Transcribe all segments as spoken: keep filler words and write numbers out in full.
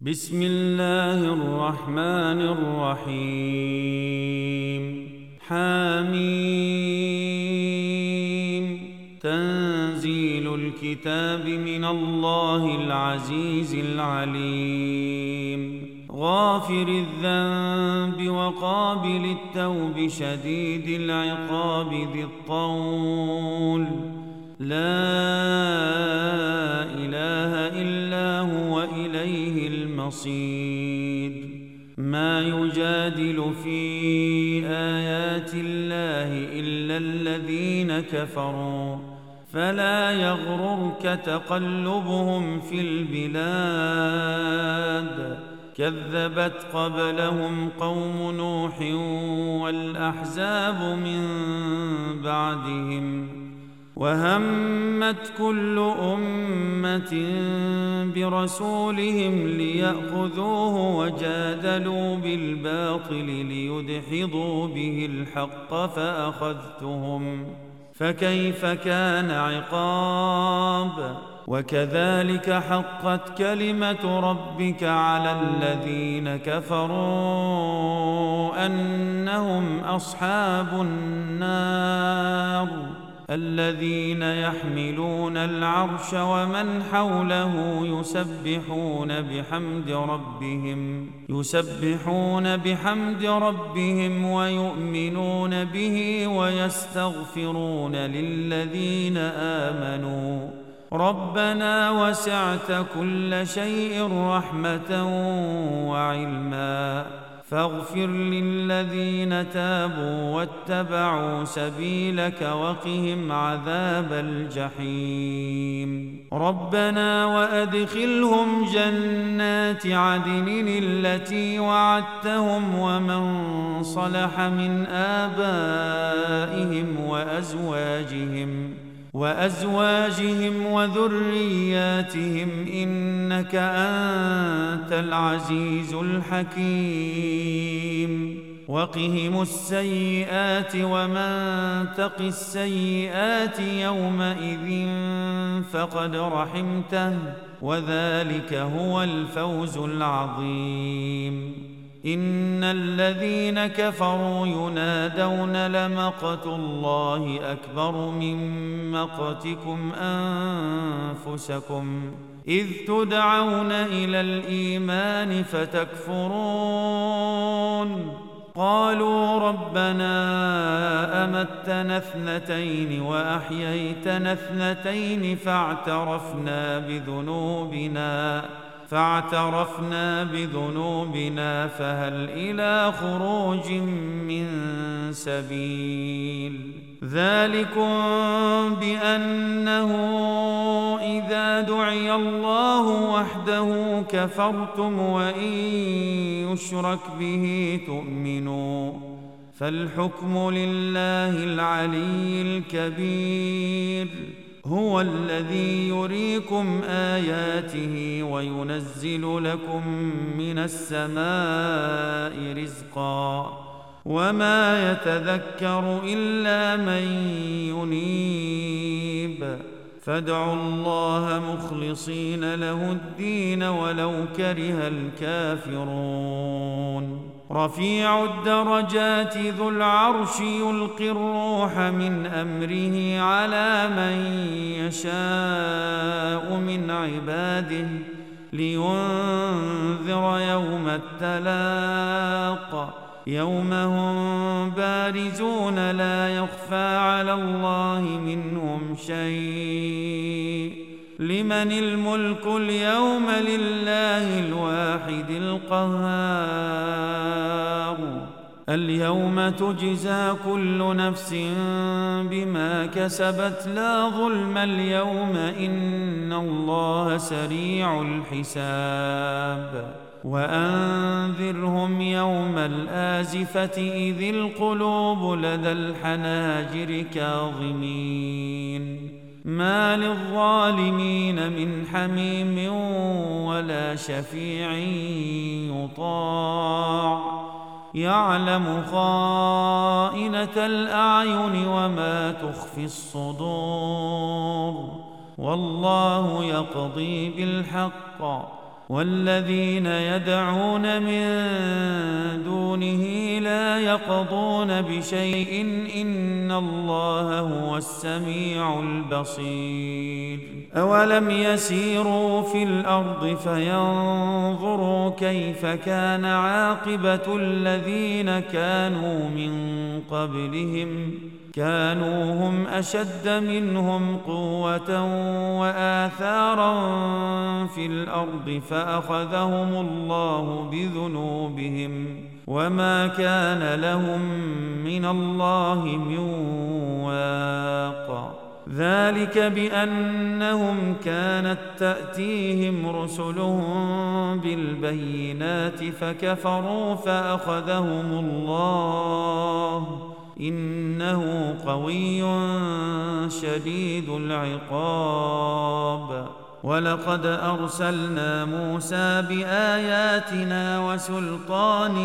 بسم الله الرحمن الرحيم. حميم. تنزيل الكتاب من الله العزيز العليم. غافر الذنب وقابل التوب شديد العقاب ذي الطول. لا إله إلا هو إليه المصير. ما يجادل في آيات الله إلا الذين كفروا فلا يغررك تقلبهم في البلاد. كذبت قبلهم قوم نوح والأحزاب من بعدهم وهمت كل أمة برسولهم ليأخذوه وجادلوا بالباطل ليدحضوا به الحق فأخذتهم فكيف كان عقاب. وكذلك حقت كلمة ربك على الذين كفروا أنهم أصحاب النار الذين يحملون العرش ومن حوله يسبحون بحمد ربهم يسبحون بحمد ربهم ويؤمنون به ويستغفرون للذين آمنوا ربنا وسعت كل شيء رحمة وعلما فاغفر للذين تابوا واتبعوا سبيلك وقهم عذاب الجحيم. ربنا وأدخلهم جنات عدن التي وعدتهم ومن صلح من آبائهم وأزواجهم وأزواجهم وذرياتهم إنك أنت العزيز الحكيم. وقهم السيئات ومن تق السيئات يومئذ فقد رحمته وذلك هو الفوز العظيم. إن الذين كفروا ينادون لمقت الله أكبر من مقتكم أنفسكم إذ تدعون إلى الإيمان فتكفرون. قالوا ربنا أمتنا اثنتين وأحييتنا اثنتين فاعترفنا بذنوبنا فاعترفنا بذنوبنا فهل إلى خروج من سبيل. ذلكم بأنه إذا دعي الله وحده كفرتم وإن يشرك به تؤمنوا فالحكم لله العلي الكبير. هو الذي يريكم آياته وينزل لكم من السماء رزقا وما يتذكر إلا من ينيب. فادعوا الله مخلصين له الدين ولو كره الكافرون. رفيع الدرجات ذو العرش يلقي الروح من أمره على من يشاء من عباده لينذر يوم التلاق يوم هم بارزون لا يخفى على الله منهم شيء. لمن الملك اليوم لله الواحد القهار. اليوم تجزى كل نفس بما كسبت لا ظلم اليوم إن الله سريع الحساب. وأنذرهم يوم الآزفة إذ القلوب لدى الحناجر كاظمين ما للظالمين من حميم ولا شفيع يطاع. يعلم خائنة الأعين وما تخفي الصدور والله يقضي بالحق والذين يدعون من دونه لا يقضون بشيء إن الله هو السميع البصير. أولم يسيروا في الأرض فينظروا كيف كان عاقبة الذين كانوا من قبلهم كانوا هم أشد منهم قوة وآثارا في الأرض فأخذهم الله بذنوبهم وما كان لهم من الله من واق. ذلك بأنهم كانت تأتيهم رسلهم بالبينات فكفروا فأخذهم الله إنه قوي شديد العقاب. ولقد أرسلنا موسى بآياتنا وسلطان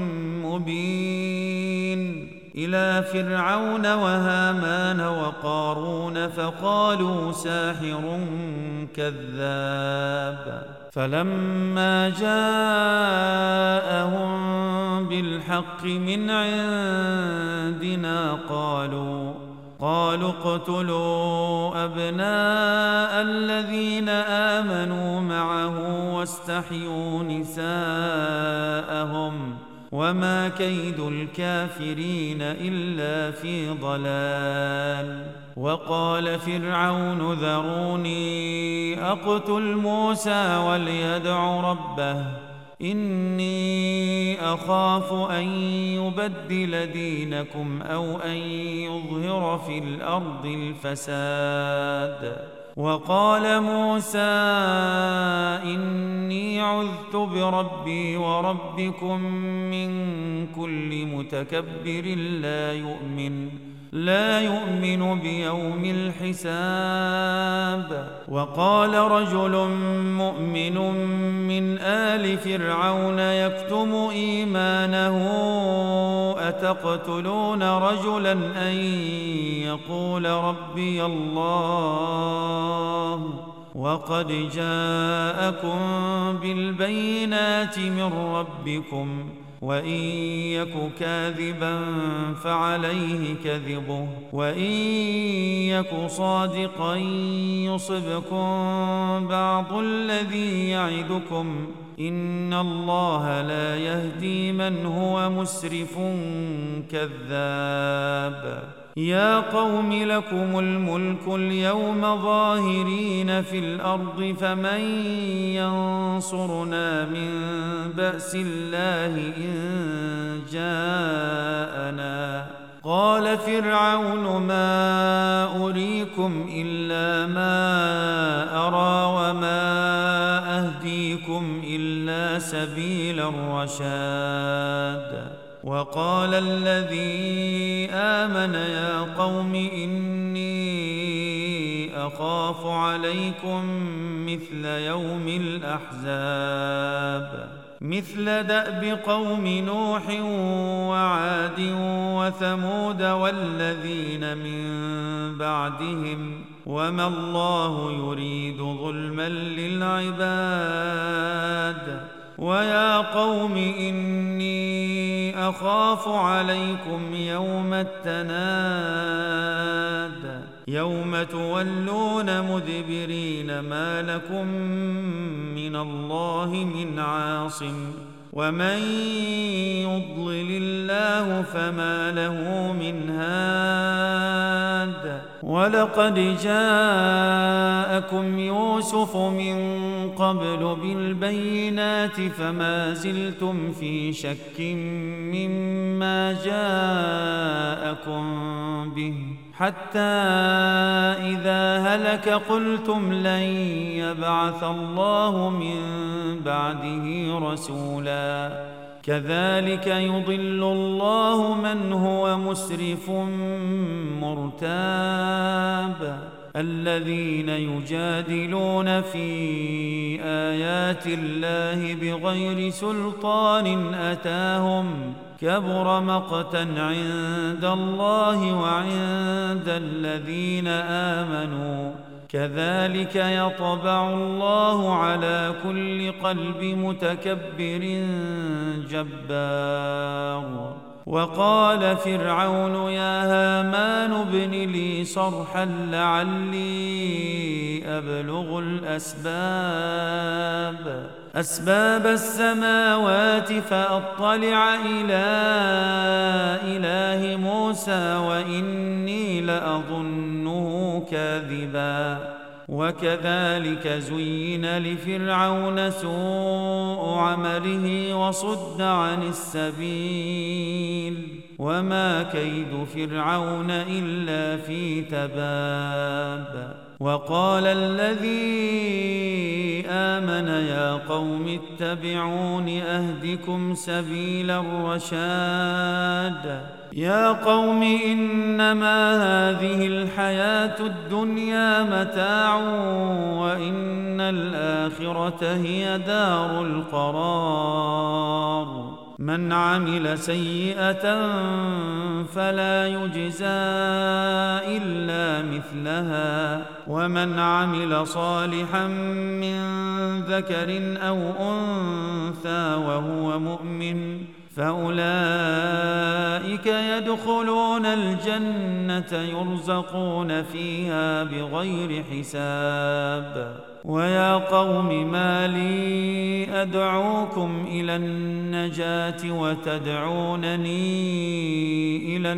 مبين إلى فرعون وهامان وقارون فقالوا ساحر كذاب. فلما جاءهم بالحق من عندنا قالوا قالوا اقتلوا أبناء الذين آمنوا معه واستحيوا نساءهم وما كيد الكافرين إلا في ضلال. وقال فرعون ذروني أقتل موسى وليدع ربه إني أخاف أن يبدل دينكم أو أن يظهر في الأرض الفساد. وقال موسى إني عذت بربي وربكم من كل متكبر لا يؤمن لا يؤمن بيوم الحساب. وقال رجل مؤمن من آل فرعون يكتم إيمانه أتقتلون رجلا أن يقول ربي الله وقد جاءكم بالبينات من ربكم وإن يك كاذبا فعليه كذبه وإن يك صادقا يصبكم بعض الذي يعدكم إن الله لا يهدي من هو مسرف كذاب. يا قوم لكم الملك اليوم ظاهرين في الأرض فمن ينصرنا من بأس الله إن جاءنا. قال فرعون ما أريكم إلا ما أرى وما أهديكم إلا سبيل الرشاد. وقال الذي آمن يا قوم إني أخاف عليكم مثل يوم الأحزاب مثل دأب قوم نوح وعاد وثمود والذين من بعدهم وما الله يريد ظلما للعباد. ويا قوم إني أخاف عليكم يوم التناد يوم تولون مدبرين ما لكم من الله من عاصم ومن يضلل الله فما له من هاد. ولقد جاءكم يوسف من قبل بالبينات فما زلتم في شك مما جاءكم به حتى إذا هلك قلتم لن يبعث الله من بعده رسولا كذلك يضل الله من هو مسرف مرتاب. الذين يجادلون في آيات الله بغير سلطان أتاهم كبر مقتا عند الله وعند الذين آمنوا كذلك يطبع الله على كل قلب متكبر جبار. وقال فرعون يا هامان ابن لي صرحا لعلي أبلغ الأسباب أسباب السماوات فأطلع إلى إله موسى وإني لأظنه كاذبا. وكذلك زين لفرعون سوء عمله وصد عن السبيل وما كيد فرعون إلا في تباب. وقال الذي آمن يا قوم اتبعون أهدكم سبيل الرشاد. يا قوم إنما هذه الحياة الدنيا متاع وإن الآخرة هي دار القرار. من عمل سيئة فلا يجزى إلا مثلها ومن عمل صالحا من ذكر أو أنثى وهو مؤمن فأولئك يدخلون الجنة يرزقون فيها بغير حساب. ويا قوم ما لي أدعوكم إلى النجاة وتدعونني إلى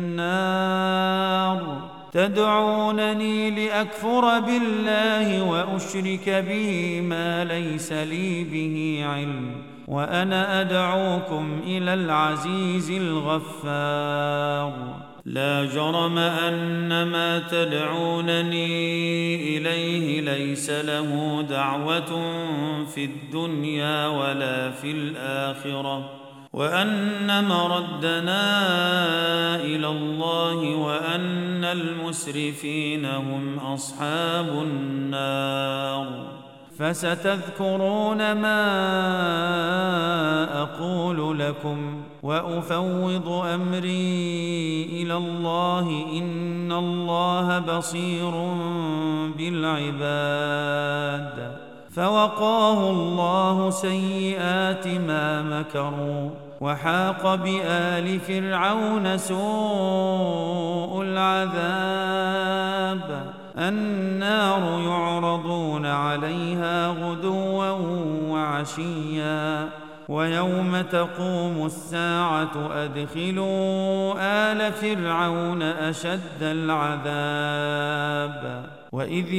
النار تدعونني لأكفر بالله وأشرك به ما ليس لي به علم وأنا أدعوكم إلى العزيز الغفار. لا جرم أن ما تدعونني إليه ليس له دعوة في الدنيا ولا في الآخرة وأن مردنا إلى الله وأن المسرفين هم أصحاب النار. فستذكرون ما أقول لكم وأفوض أمري إلى الله إن الله بصير بالعباد. فوقاه الله سيئات ما مكروا وحاق بآل فرعون سوء العذاب. النار يعرضون عليها غدوا وعشيا ويوم تقوم الساعة أدخلوا آل فرعون أشد العذاب. وإذ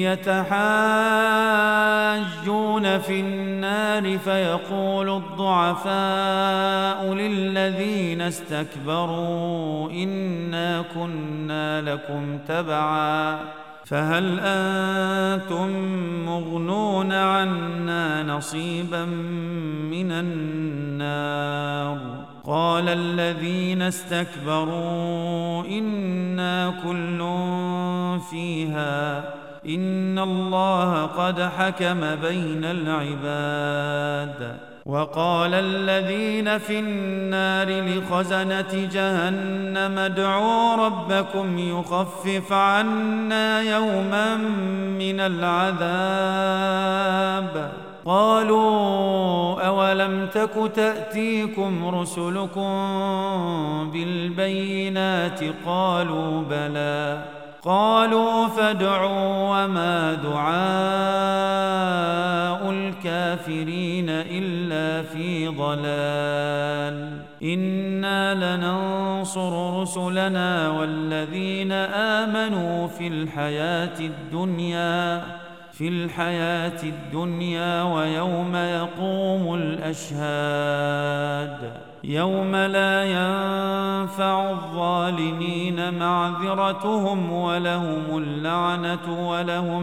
يتحاجون في النار فيقول الضعفاء للذين استكبروا إنا كنا لكم تبعا فهل أنتم مغنون عنا نصيبا من النار. قال الذين استكبروا إنا كل فيها إن الله قد حكم بين العباد. وقال الذين في النار لخزنة جهنم ادعوا ربكم يخفف عنا يوما من العذاب. قالوا أولم تك تأتيكم رسلكم بالبينات قالوا بلى قالوا فادعوا وما دعاء الكافرين إلا في ضلال. إنا لننصر رسلنا والذين آمنوا في الحياة الدنيا في الحياة الدنيا ويوم يقوم الأشهاد يوم لا ينفع الظالمين معذرتهم ولهم اللعنة ولهم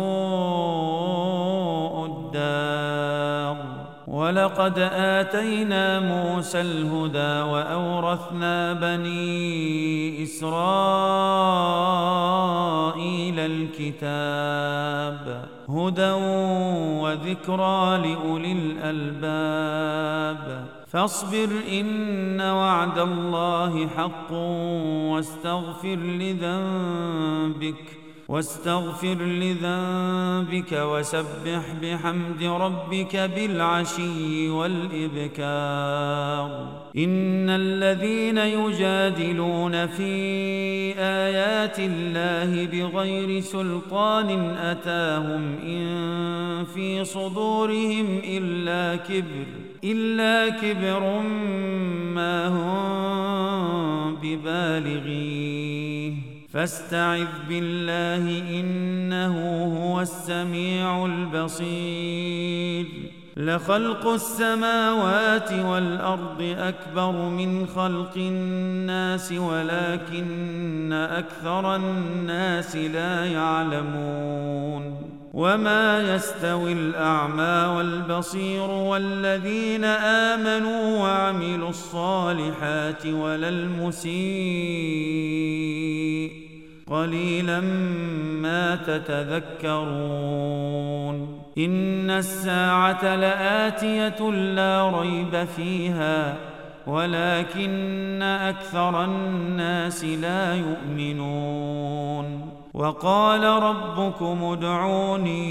سوء الدار. ولقد آتينا موسى الهدى وأورثنا بني إسرائيل الكتاب هدى وذكرى لأولي الألباب. فاصبر إن وعد الله حق واستغفر لذنبك واستغفر لذنبك وسبح بحمد ربك بالعشي والإبكار. إن الذين يجادلون في آيات الله بغير سلطان أتاهم إن في صدورهم إلا كبر إلا كبر ما هم ببالغيه فاستعذ بالله إنه هو السميع البصير. لخلق السماوات والأرض أكبر من خلق الناس ولكن أكثر الناس لا يعلمون. وما يستوي الأعمى والبصير والذين آمنوا وعملوا الصالحات ولا المسيء قليلا ما تتذكرون. إن الساعة لآتية لا ريب فيها ولكن أكثر الناس لا يؤمنون. وقال ربكم ادعوني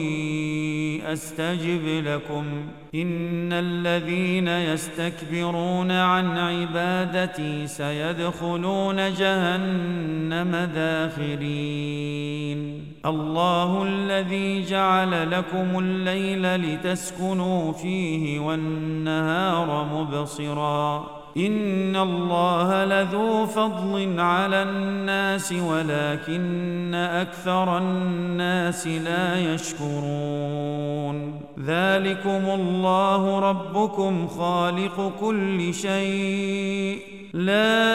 أستجب لكم إن الذين يستكبرون عن عبادتي سيدخلون جهنم داخرين. الله الذي جعل لكم الليل لتسكنوا فيه والنهار مبصرا إن الله لذو فضل على الناس ولكن أكثر الناس لا يشكرون. ذلكم الله ربكم خالق كل شيء لا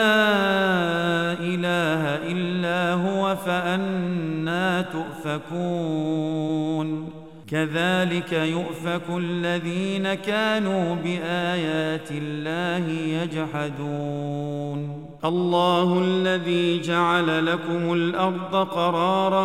إله إلا هو فأنى تؤفكون. كذلك يؤفك الذين كانوا بآيات الله يجحدون. الله الذي جعل لكم الأرض قرارا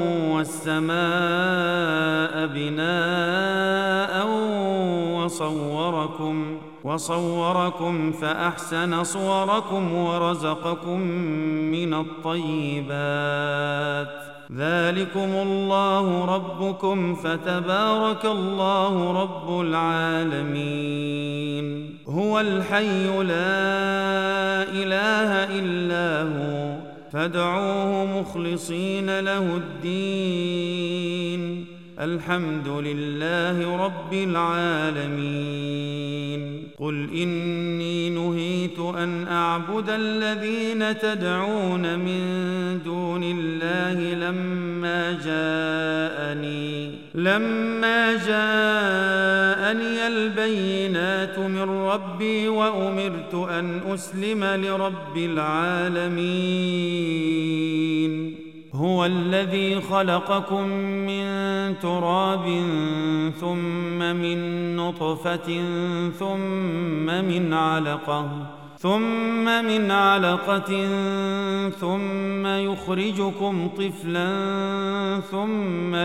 والسماء بناء وصوركم وصوركم فأحسن صوركم ورزقكم من الطيبات. ذلكم الله ربكم فتبارك الله رب العالمين. هو الحي لا إله إلا هو فادعوه مخلصين له الدين الحمد لله رب العالمين. قل إني نهيت أن أعبد الذين تدعون من دون الله لما جاءني لما جاءني البينات من ربي وأمرت أن أسلم لرب العالمين. هو الذي خلقكم من تراب ثم من نطفة ثم من علقة ثم من علقة ثم يخرجكم طفلا ثم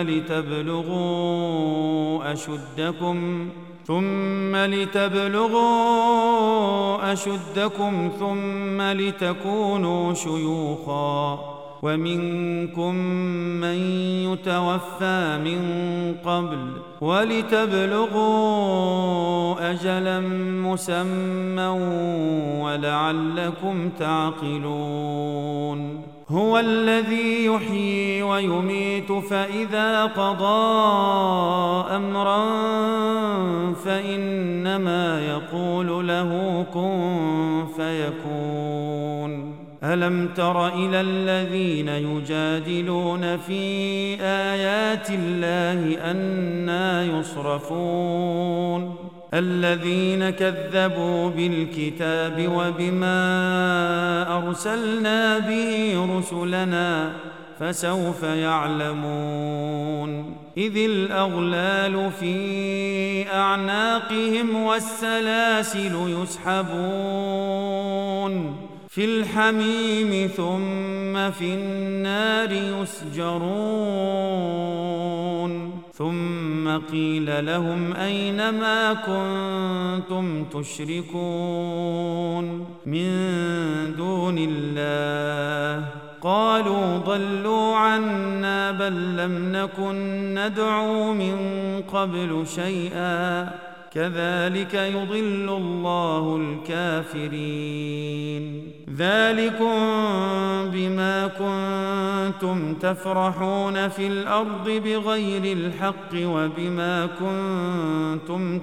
لتبلغوا أشدكم ثم لتبلغوا أشدكم ثم لتكونوا شيوخا ومنكم من يتوفى من قبل ولتبلغوا أجلا مسمى ولعلكم تعقلون. هو الذي يحيي ويميت فإذا قضى أمرا فإنما يقول له كن فيكون. ألم تر إلى الذين يجادلون في آيات الله أنى يصرفون الذين كذبوا بالكتاب وبما أرسلنا به رسلنا فسوف يعلمون. إذ الأغلال في أعناقهم والسلاسل يسحبون في الحميم ثم في النار يسجرون. ثم قيل لهم أين ما كنتم تشركون من دون الله قالوا ضلوا عنا بل لم نكن ندعو من قبل شيئا كذلك يضل الله الكافرين ذلكم بما كنتم تفرحون في الأرض بغير الحق وبما كنتم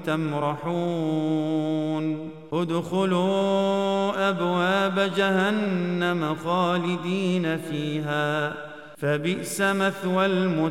تمرحون ادخلوا أبواب جهنم خالدين فيها فبئس مثوى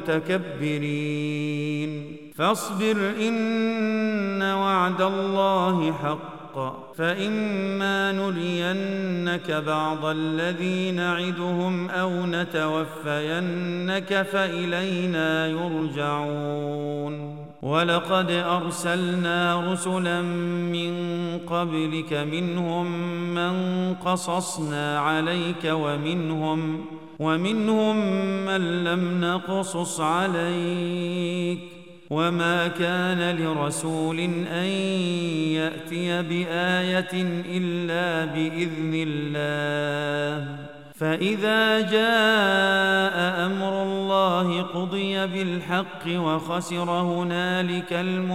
المتكبرين فاصبر إن وعد الله حق فإما نرينك بعض الذي نعدهم أو نتوفينك فإلينا يرجعون ولقد أرسلنا رسلا من قبلك منهم من قصصنا عليك ومنهم ومنهم من لم نقصص عليك وما كان لرسول أن يأتي بآية إلا بإذن الله فإذا جاء أمر الله قضي بالحق وخسر هنالك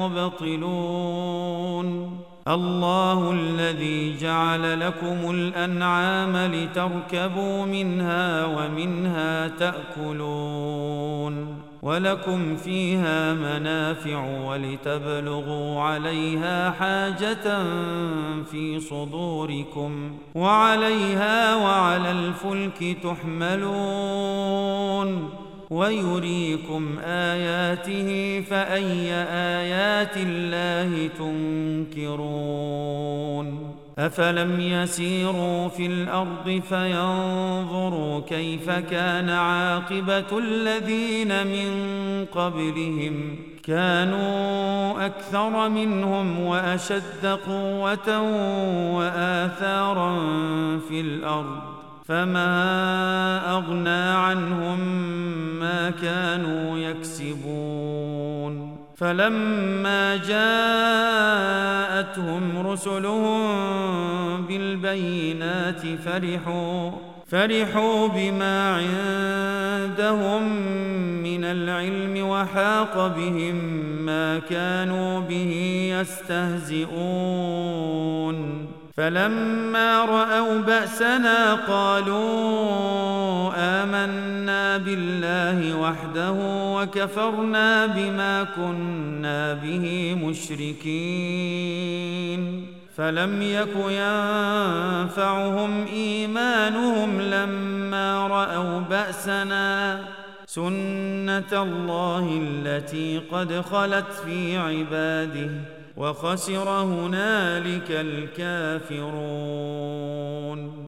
المبطلون الله الذي جعل لكم الأنعام لتركبوا منها ومنها تأكلون ولكم فيها منافع ولتبلغوا عليها حاجة في صدوركم وعليها وعلى الفلك تحملون ويريكم آياته فأي آيات الله تنكرون أفلم يسيروا في الأرض فينظروا كيف كان عاقبة الذين من قبلهم كانوا أكثر منهم وأشد قوة وآثارا في الأرض فما أغنى عنهم ما كانوا يكسبون فلما جاءتهم رسلهم بالبينات فرحوا فرحوا بما عندهم من العلم وحاق بهم ما كانوا به يستهزئون فلما رأوا بأسنا قالوا آمنا بالله وحده وكفرنا بما كنا به مشركين فلم يك ينفعهم إيمانهم لما رأوا بأسنا سنة الله التي قد خلت في عباده وخسر هنالك الكافرون